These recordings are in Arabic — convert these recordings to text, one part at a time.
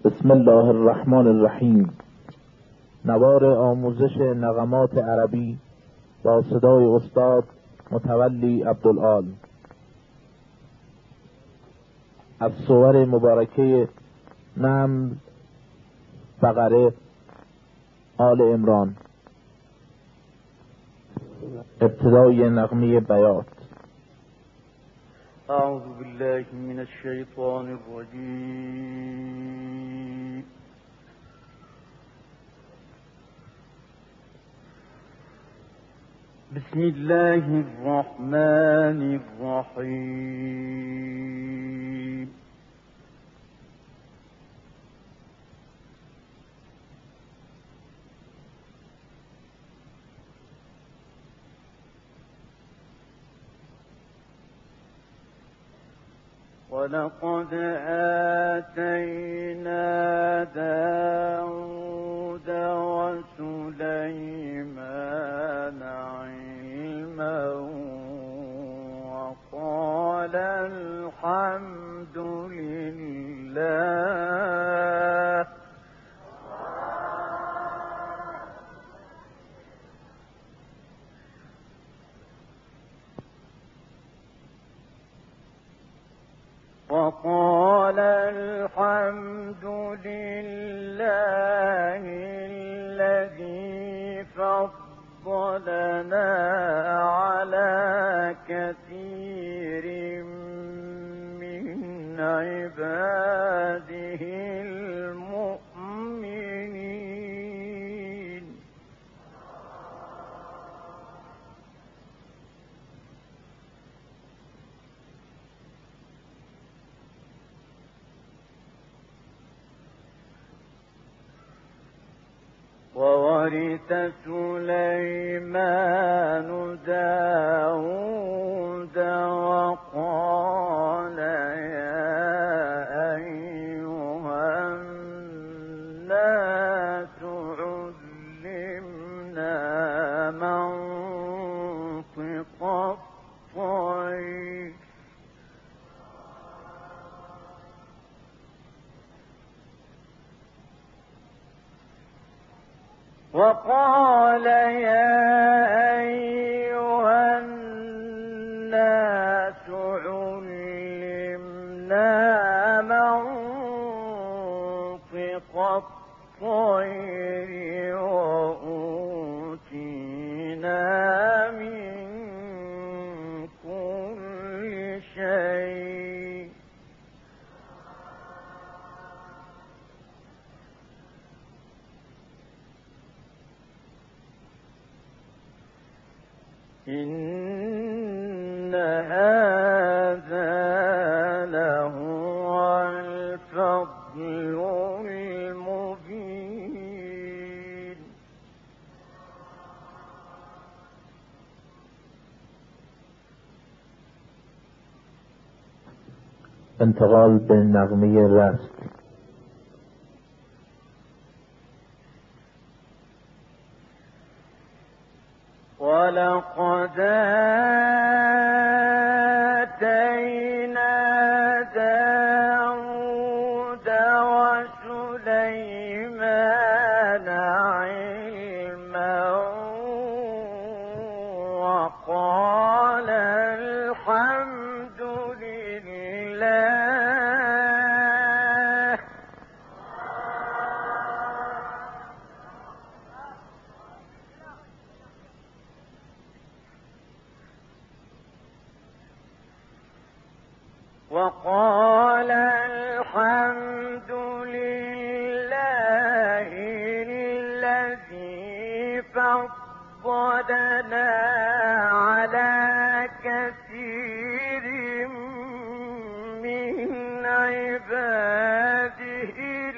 بسم الله الرحمن الرحیم. نوار آموزش نغمات عربی با صدای استاد متولی عبدالعال از سور مبارکه نمل، بقره، آل عمران. ابتدای نغمه بیات. أعوذ بالله من الشيطان الرجيم. بسم الله الرحمن الرحيم. ولقد آتينا داود وسليمان علما وقال الحمد لله الذي فضلنا على كثير من عباده المؤمنين. وورث سليمان داود وقال يا أيها الناس علمنا منطق الطير وقال يا أيها الناس علمنا منطق الطير وأوتينا من كل شيء إن هذا لهو الفضل المبين. انتقال به نغمه رست. ولقد آتينا داود وسليمان علما وقال الحمد لله الذي فضلنا على كثير من عباده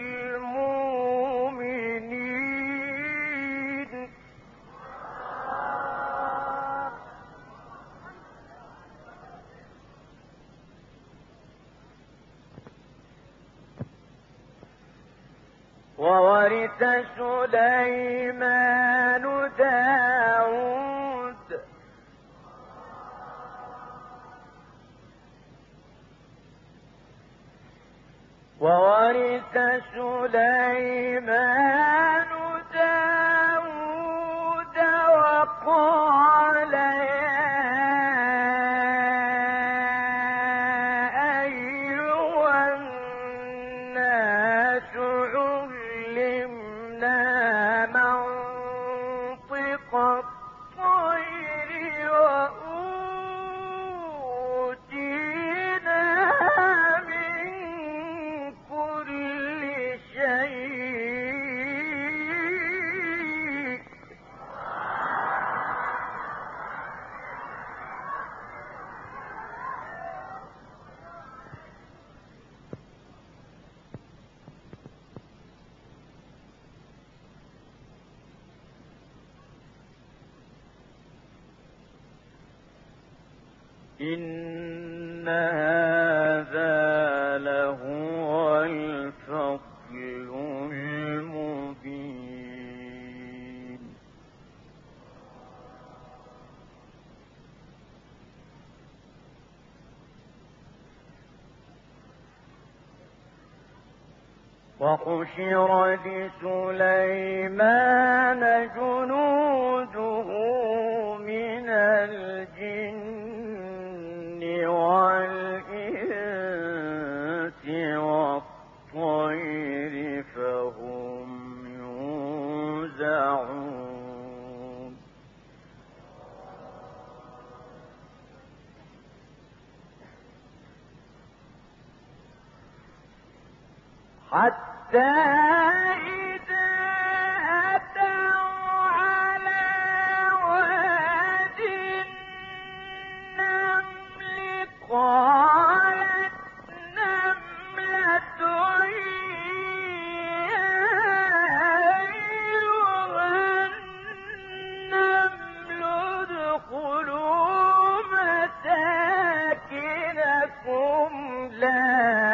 المؤمنين. وورث سليمان داود وورث سليمان داود وقال إن هذا لهو الفضل المبين. وحشر لسليمان جنوده من الجن والإنس والطير فهم يوزعون. حتى إذا أتوا على واد النمل قالت نملة يا أيها النمل ادخلوا مساكنكم لا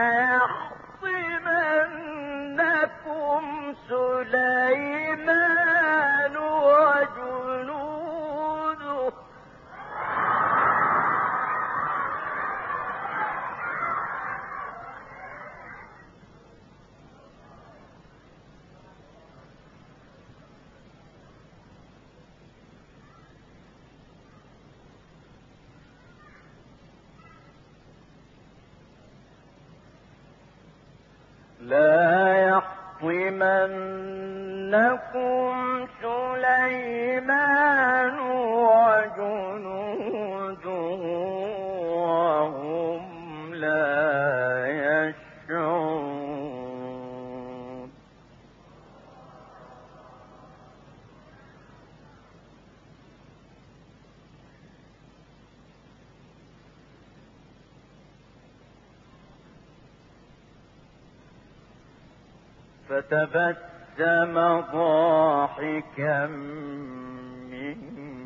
يحطمنكم سليمان وجنوده لا يحطمنكم سليمان وجنوده وهم لا يشعرون. فتبسم ضاحكا من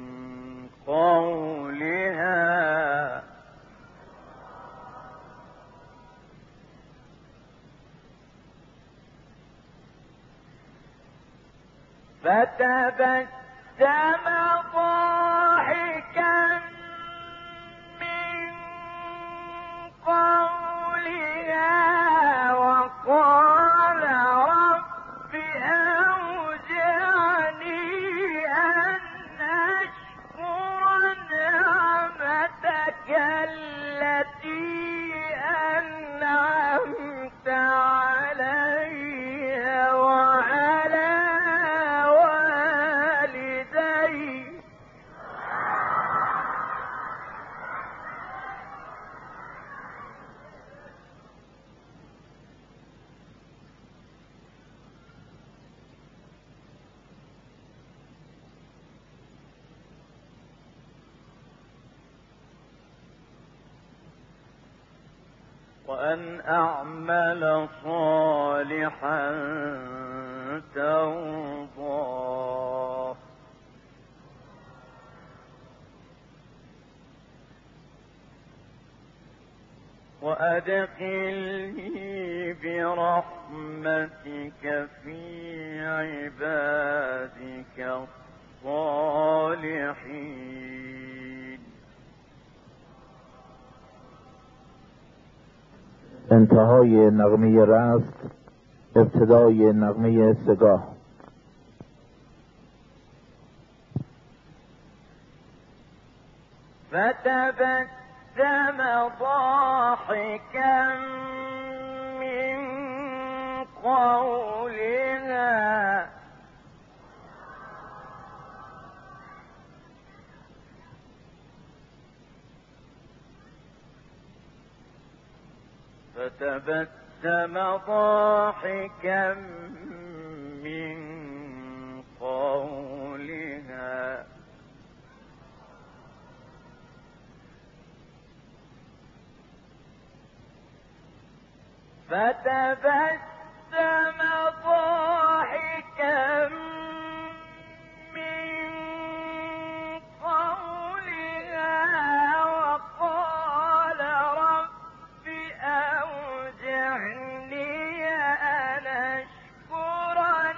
قولها وقال رب أوزعني أن أشكر نعمتك التي أنعمت علي وعلى والدي وأن أعمل صالحا ترضاه وأدخلني برحمتك في عبادك الصالحين. انتهای نغمه رست، ابتدای نغمه سگاه. فتبسم ضاحكا من قولها فتبسم ضاحكا من قولها فتبسم ضاحكا من قولها وقال رب أوزعني أن أشكر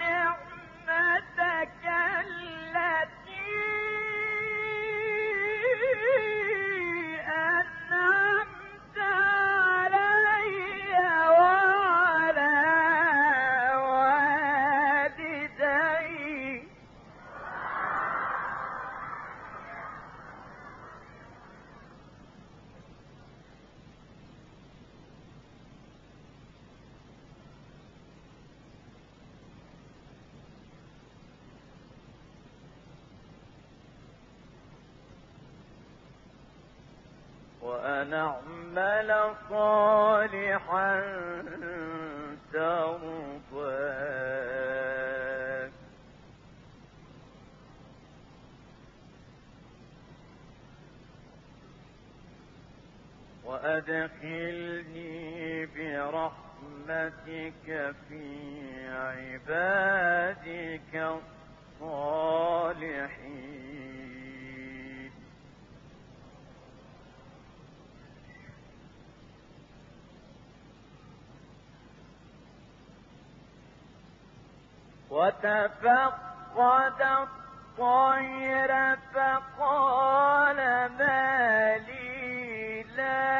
نعمتك التي أنعمت علي وعلى والدي وأن أعمل صالحا ترضاه وأدخلني برحمتك في عبادك الصالحين وتفقد الطير فقال ما لي لا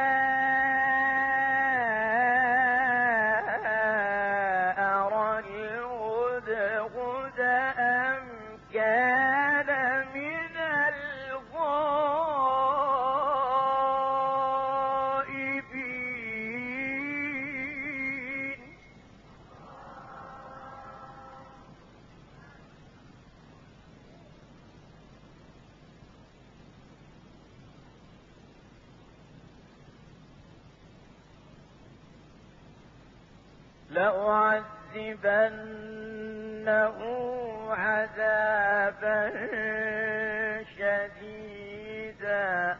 أرى الهدهد أم كان من الغائبين لأعذبنه عذابا شديدا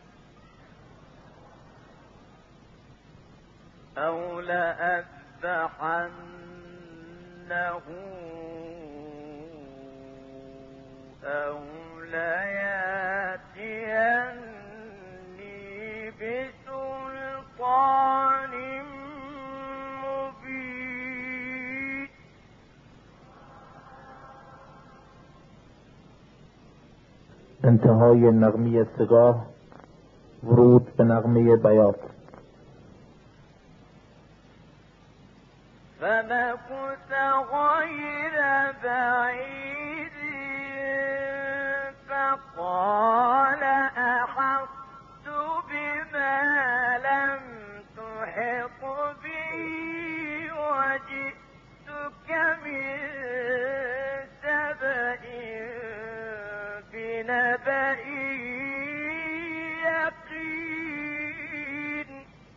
أو لأذبحنه أو ليأتيني بسلطان مبين انتهای نغمه سگاه، ورود به نغمه بیات. فمكث غير بعيد فقال أحطت بما لم تحط به وجئتك من سبأ بنبأ يقين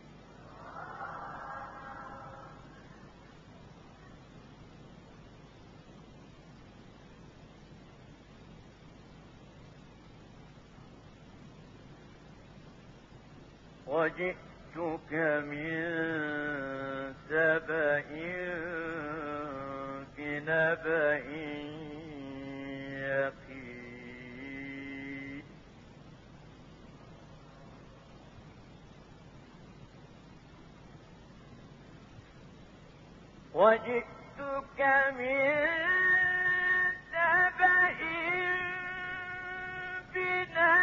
وجئتك من سبأ بنبأ يقين وجئتك من سبأ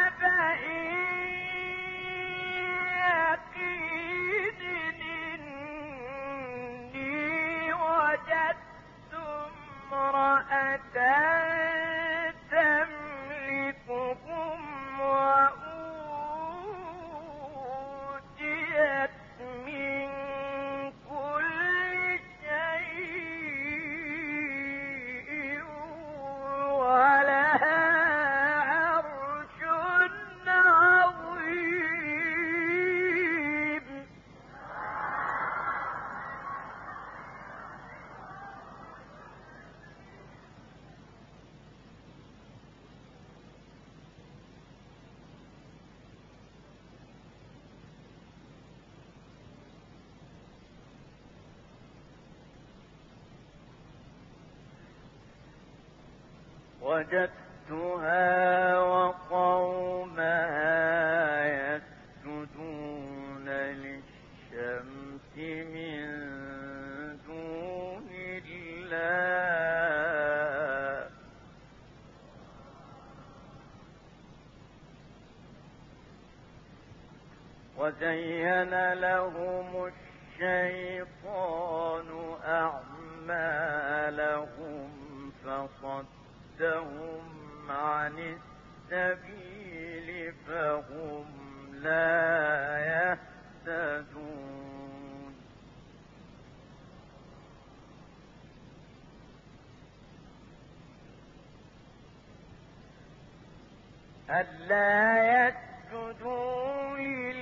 بنبأ يقين وجدتها وقومها يسجدون للشمس من دون الله وزين لهم الشيطان أعمالهم فصدهم عن السبيل فهم لا يهتدون ألا يسجدوا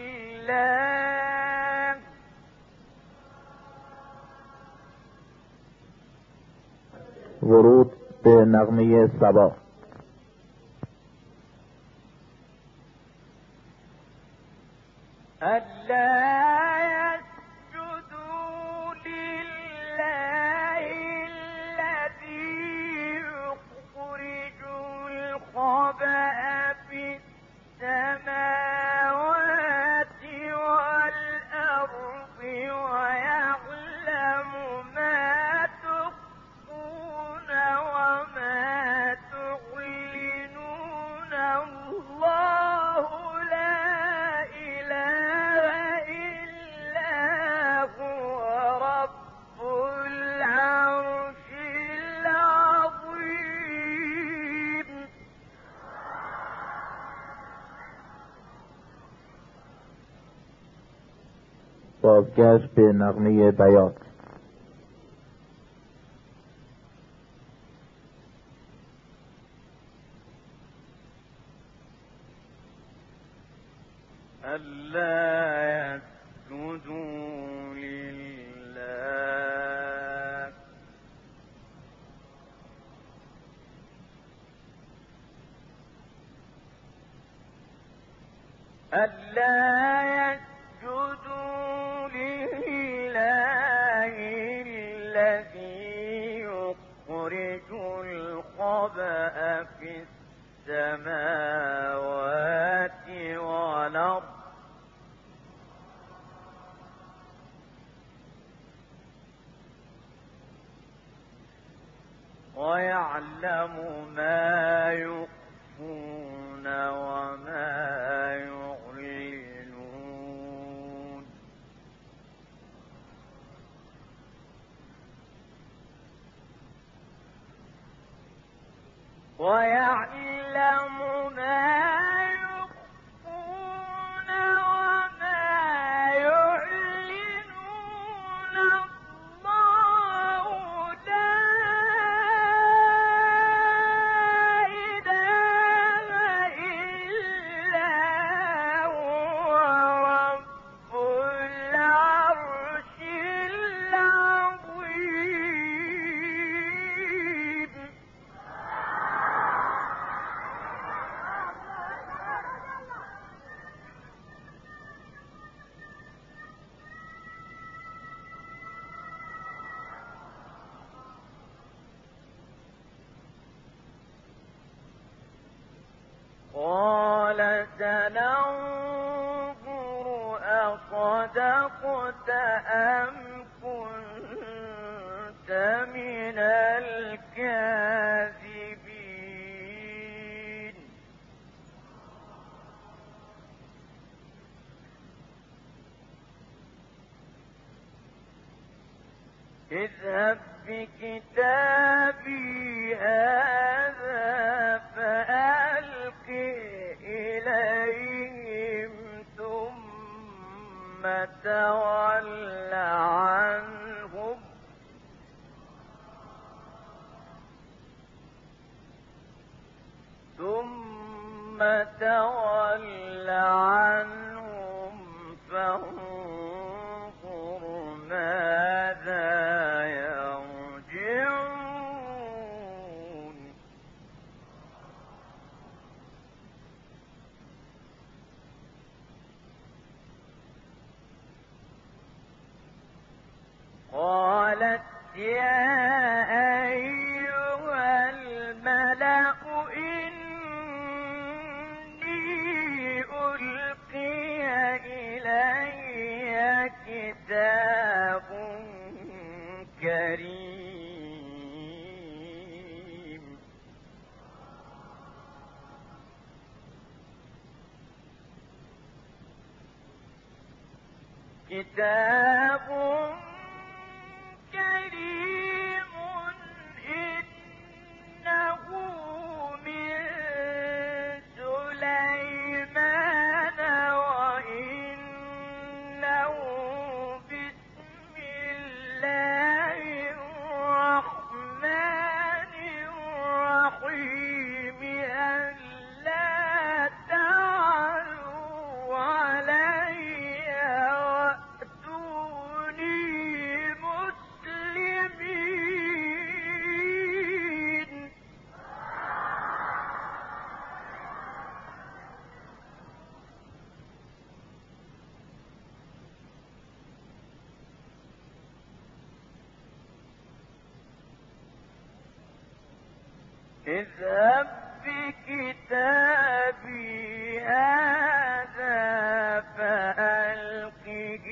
لله ورود به نغمه صبا. ألا يسجدوا لله الذي يخرج الخبأ في السماوات والأرض ويعلم ما تخفون وما تعلنون الله لا إله إلا هو رب العرش العظيم بازگشت به نغمه بیات. ألا يسجدوا لله ألا يسجدوا لله الذي يخرج الخبأ في السماوات والأرض ويعلم ما يخفون وما يعلنون ويعلم ما يخفون وما يعلنون الله لا إله إلا هو رب العرش العظيم قال سننظر أصدقت أم كنت من الكاذبين اذهب بكتابي هذا فألقه إليهم ثم تول عنهم فانظر ماذا يرجعون قالت يا أيها الملأ كتاب كريم إنه من سليمان وإنه بسم الله الرحمن الرحيم ألا تعلوا علي وأتوني مسلمين. اذهب بكتابي هذا فألقه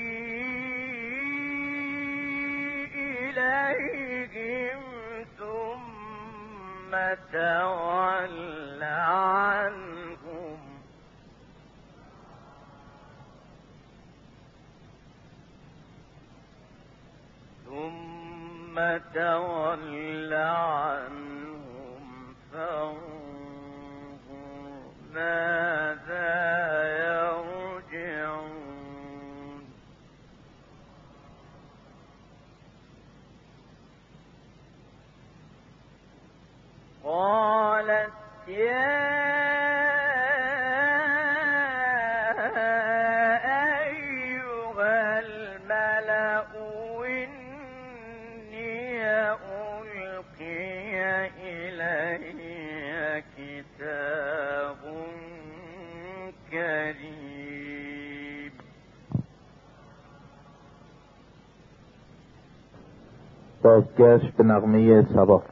إليهم ثم تول عنهم فانظر ماذا يرجعون. قالت يا أيها الملأ إني ألقي إلي كتاب كريم. بازگشت به نغمه صبا.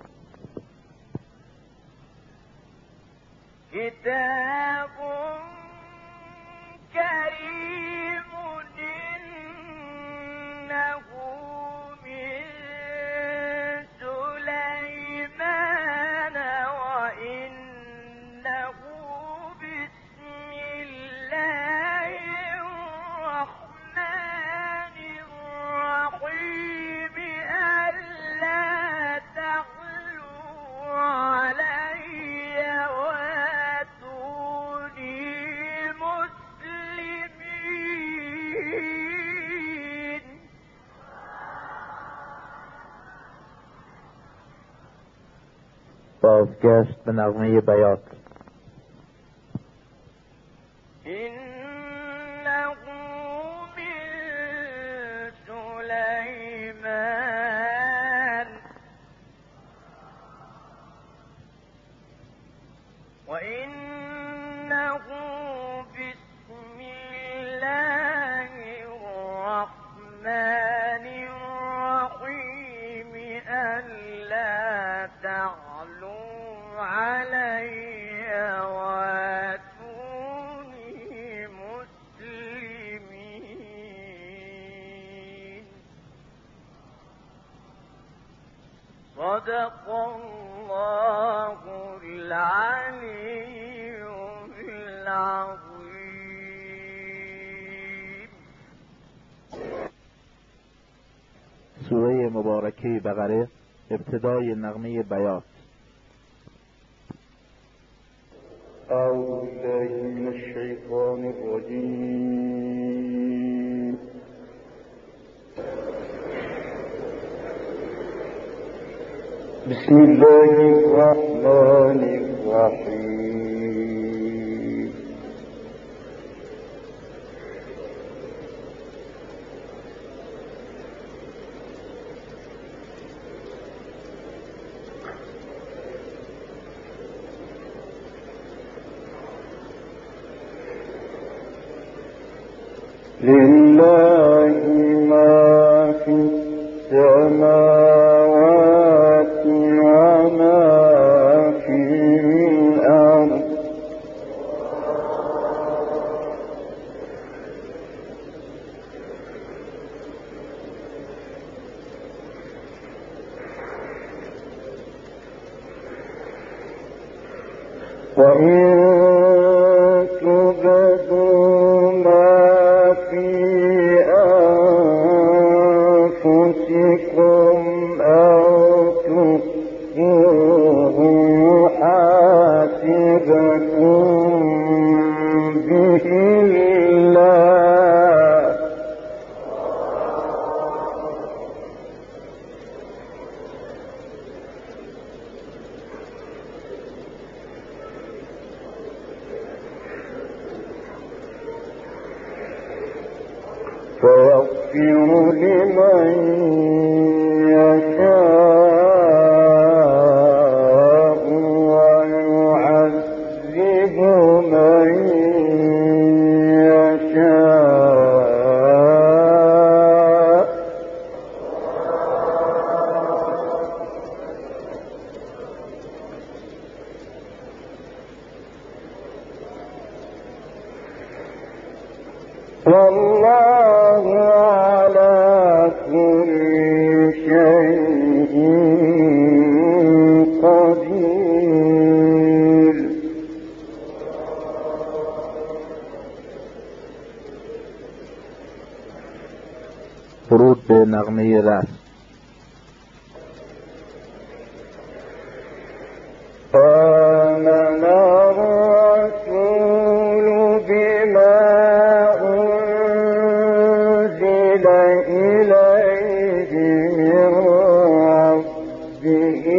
كتاب كريم إنه من سليمان وإنه بسم الله الرحمن الرحيم ألا تعلوا علي وأتوني مسلمين. بازگشت به نغمه بیات. إنه من سليمان وإنه بسم الله الرحمن الرحيم ألا تعلوا علي وأتوني مسلمين. صدق الله العلي العظيم. سوره مبارکه بقره، ابتدای نغمه بیات. أعوذ بالله من الشيطان الرجيم. بسم الله الرحمن الرحيم. لله ما في السماوات وما في الأرض وإن تبدوا ما في لمن يشاء ويعذب من يشاء. والله على كل شيء قدير. ورود به نغمه رأس. آمن الرسول بما أنزل إليه من ربه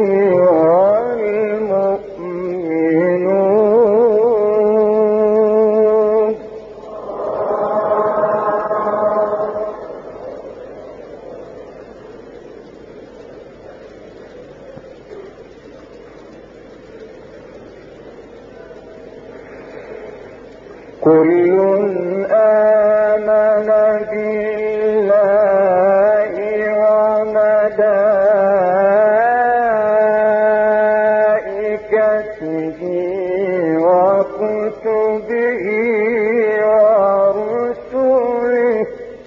والمؤمنون كل آمن بالله وملائكته وكتبه ورسله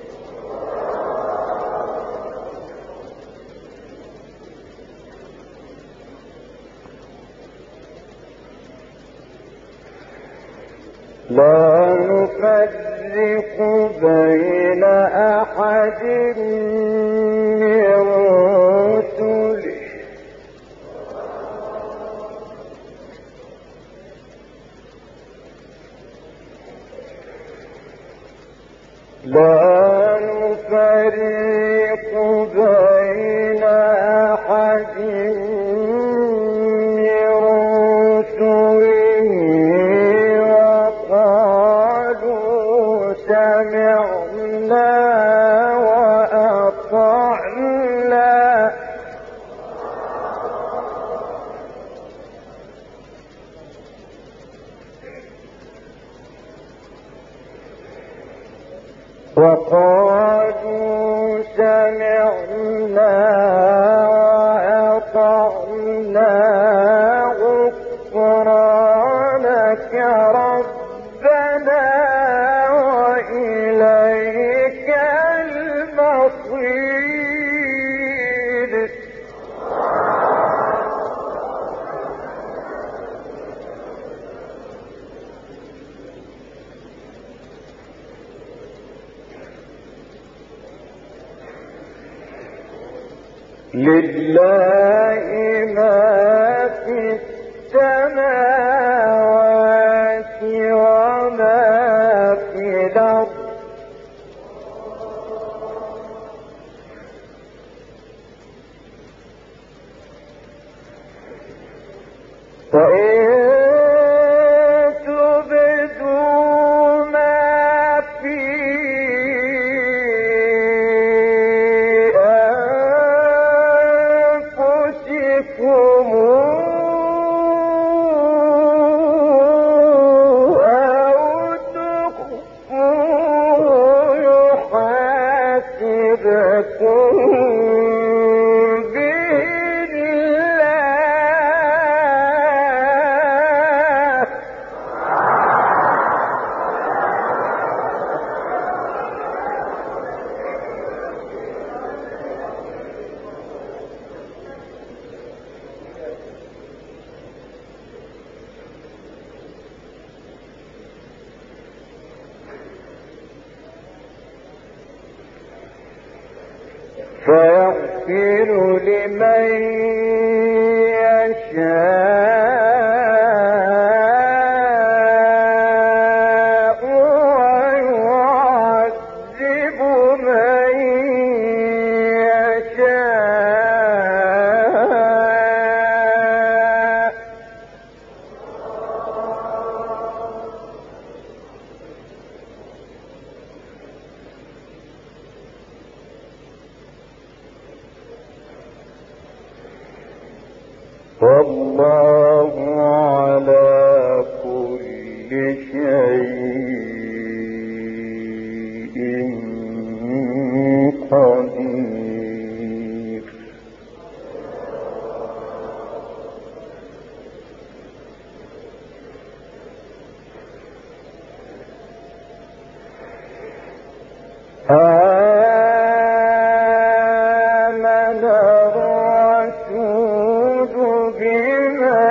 لا نفرق بين أحد من رسله لا نفرق بين أحد من رسله وقالوا سمعنا وأطعنا وقالوا سمعنا وأطعنا غفرانك ربنا وإليك المصير. لله ما في السماوات وما في الأرض وإن تبدوا ما في أنفسكم أو تخفوه يحاسبكم به الله. فيغفر لمن يشاء ويعذب من يشاء. والله على كل شيء قدير. آمن الرسول بما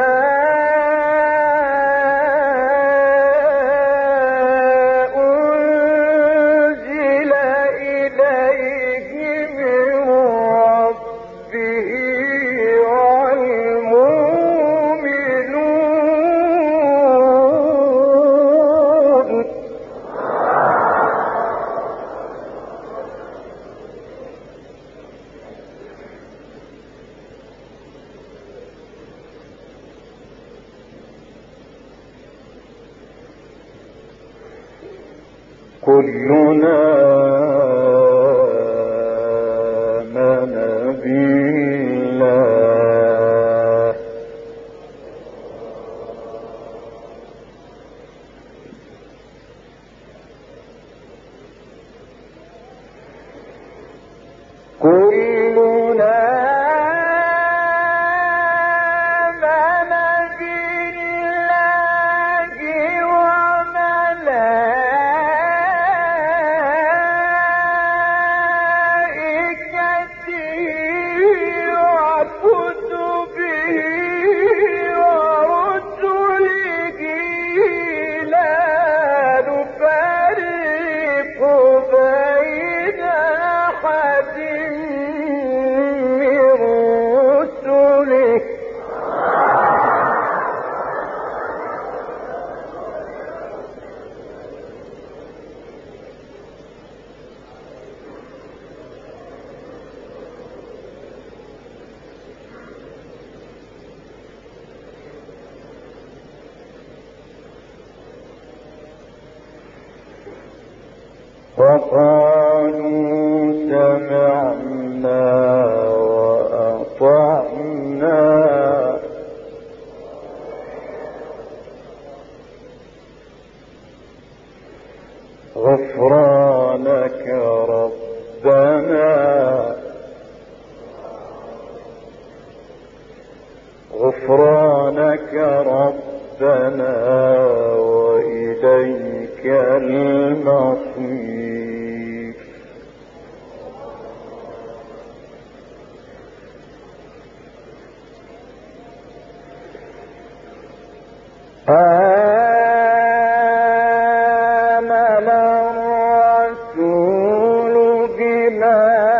أنزل إليه من ربه والمؤمنون. كلنا آمن بالله كلنا آمن بالله وملائكته وكتبه ورسله لا نفرق بين أحد من رسله وقالوا سمعنا وأطعنا غفرانك ربنا غفرانك ربنا وإليك المصير. آمن الرسول بما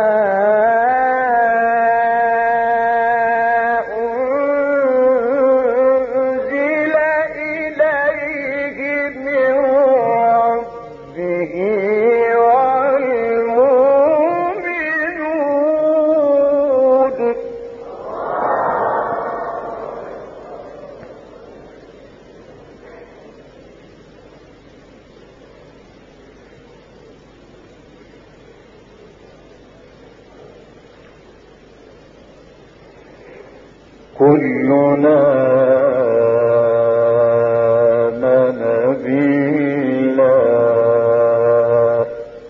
أنزل إليه من ربه والمؤمنون. كلنا آمن بالله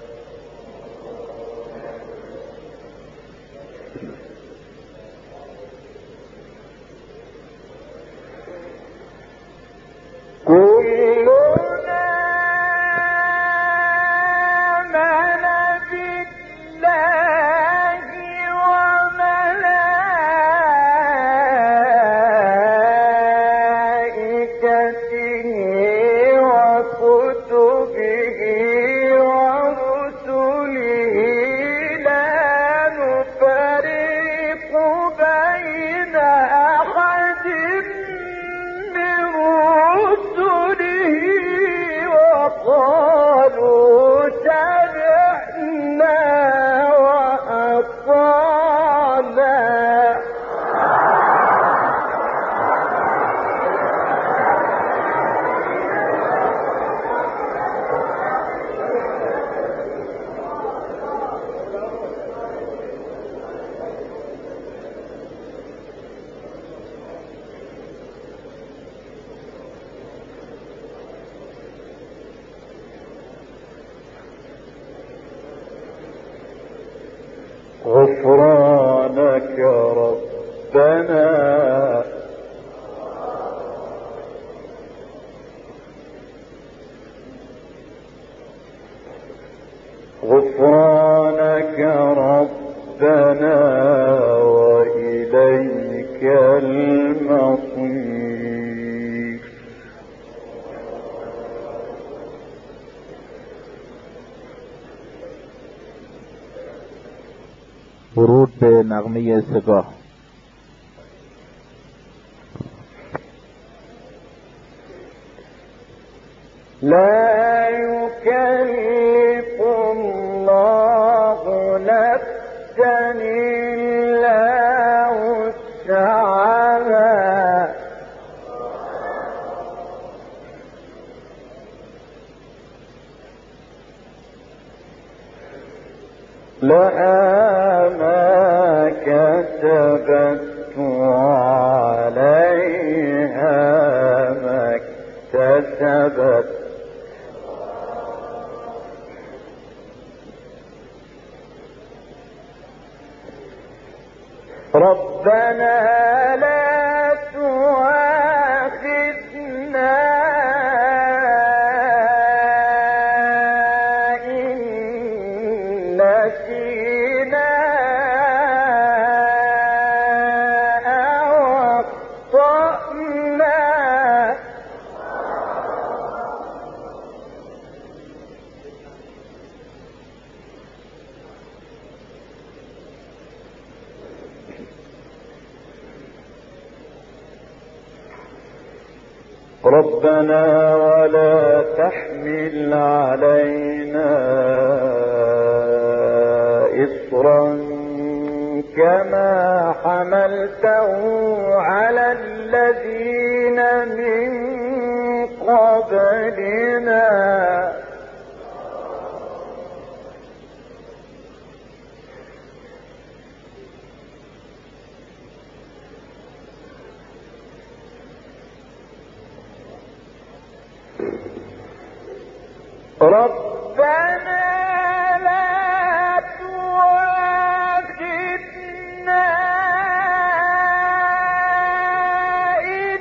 كلنا آمن بالله وملائكته غفرانك ربنا وإليك المصير. ورود به نغمه سگاه. لا يكلف الله نفسا إلا وسعها لها ما كسبت وعليها ما اكتسبت ربنا لا تؤاخذنا إن نسينا أو أخطأنا ربنا ولا تحمل علينا إصرا كما حملته على الذين من قبلنا ربنا لا تؤاخذنا إن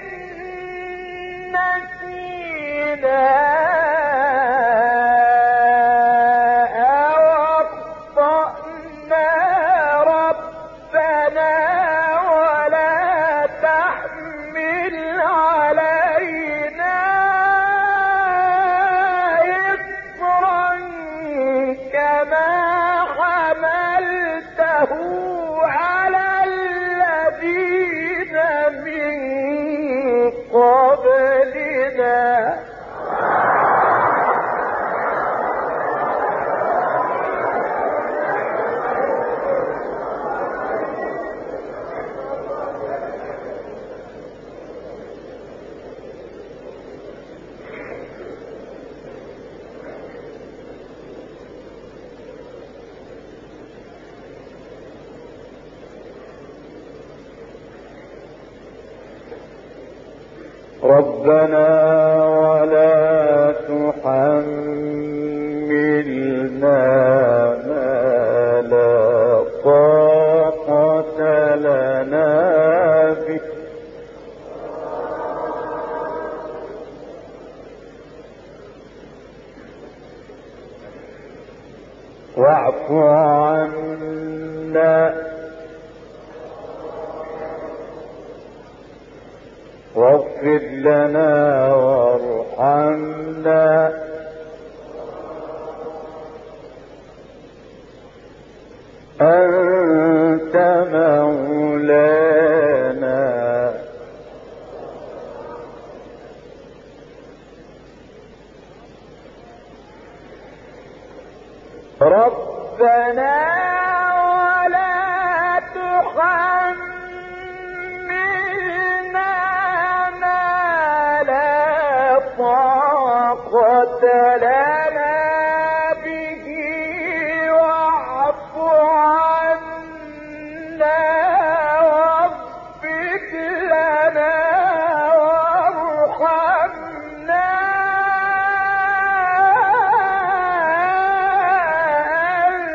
نسينا أو أخطأنا ربنا ولا تحمل علينا كما حملته على الذين من قبلنا ربنا ولا تحملنا ما لا طاقة لنا به واعف عنا واغفر لنا وارحمنا أنت مولانا ربنا ولا تحملنا ما لا طاقة لنا به واعف عنا واغفر لنا وارحمنا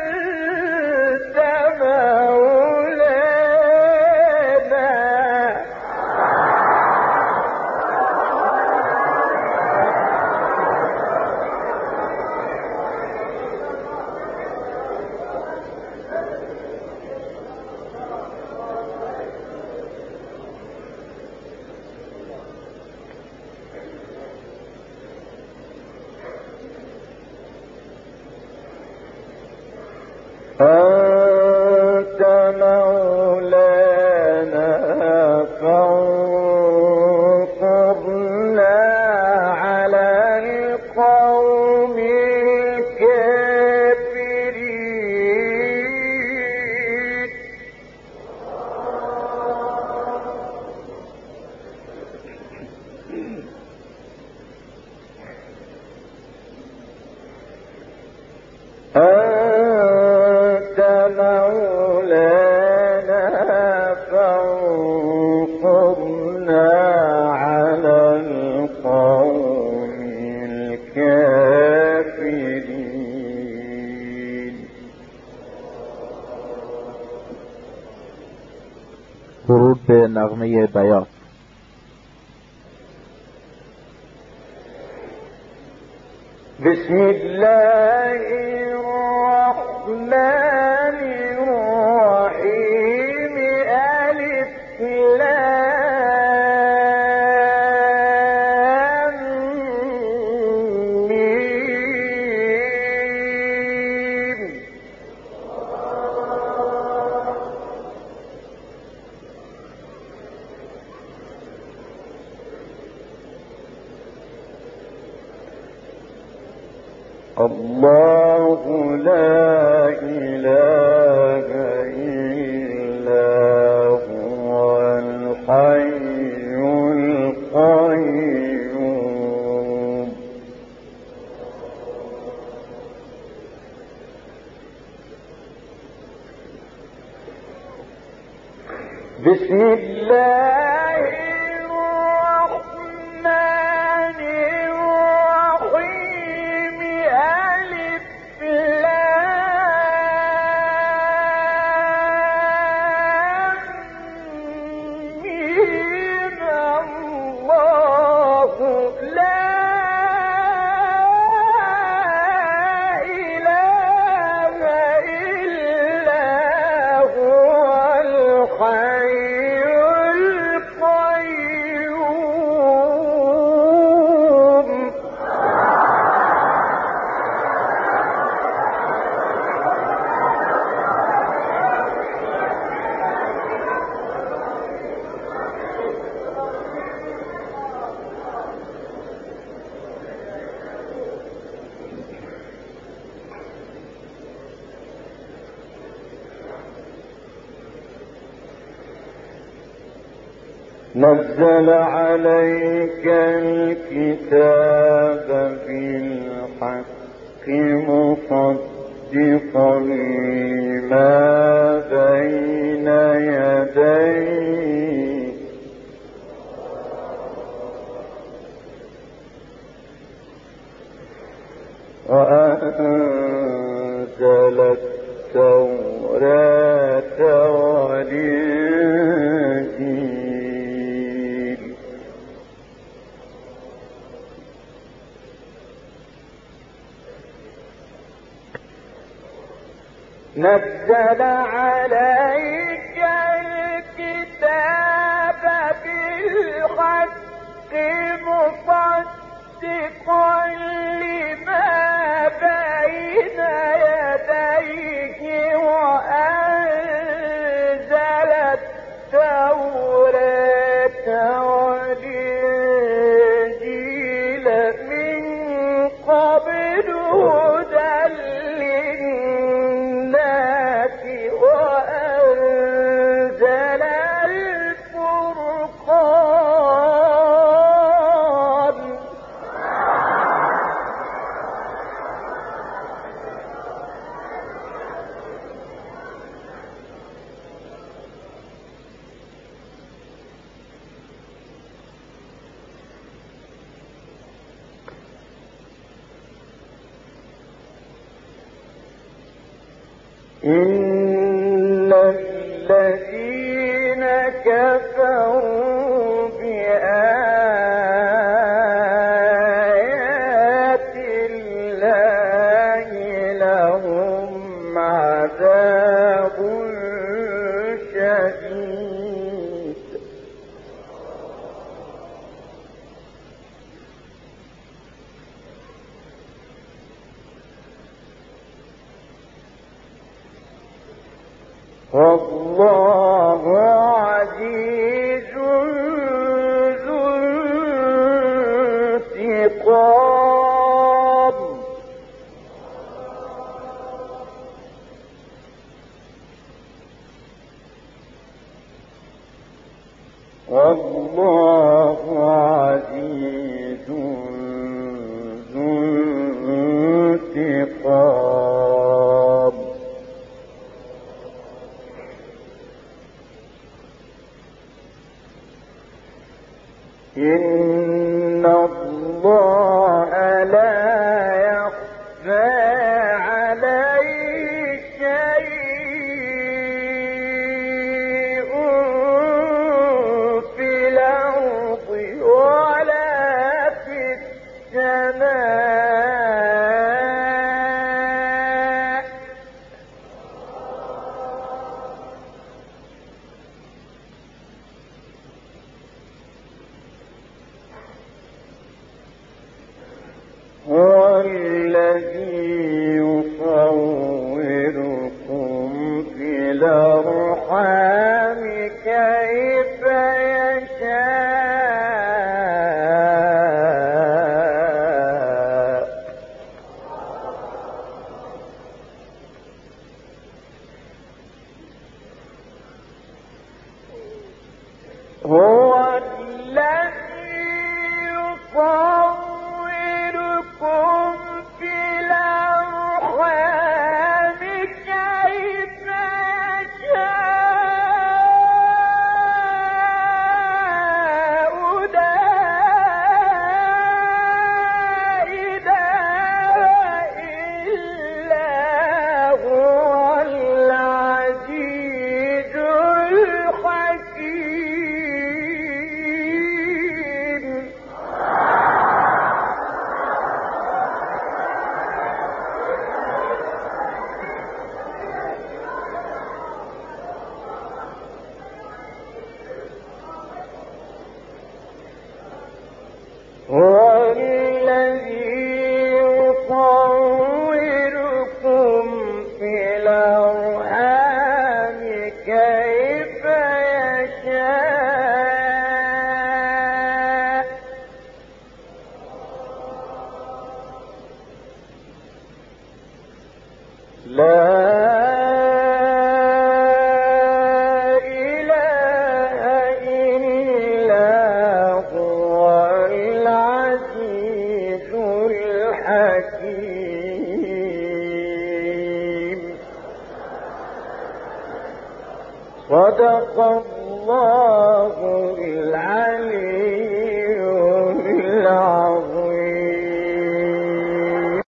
أنت مولانا نغمه بیات. بسم الله الرحمن الرحيم. ألف لام ميم. الله لا إله إلا هو الحي القيوم. بسم الله الرحمن الرحيم. ألف لام ميم. الله لا إله إلا هو الحي القيوم. نزل عليك الكتاب بالحق مصدقا لما بين يديه وأنزل التوراة والإنجيل. نزل عليك الكتاب بالحق مصدقا لما بين يديه وأنزل التوراة والإنجيل من قبل هدى للناس وأنزل الفرقان. إن الذين كفروا بآيات الله لهم عذاب شديد. والله عزيز ذو انتقام. والله عزيز ذو انتقام. إن الله لا يخفى عليه شيء صدق الله العلي